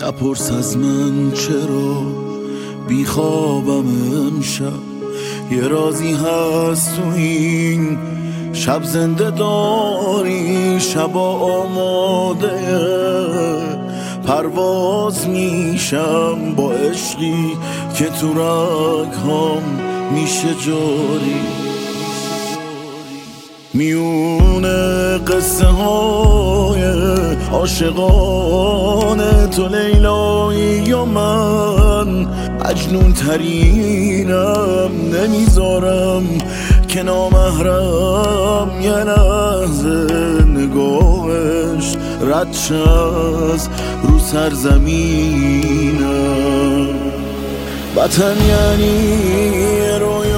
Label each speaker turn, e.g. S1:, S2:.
S1: نپرس از من چرا بیخوابم امشب، یه رازی هست تو این شب زنده داری. شبا آماده پرواز میشم با عشقی که تو رگ‌هام میشه جاری. میونه قصه های عاشقانه تو لیلایی و من مجنون ترینم، نمیذارم که نامحرم یه لحظه نگاهش رد شه از رو سرزمینم. وطن یعنی روی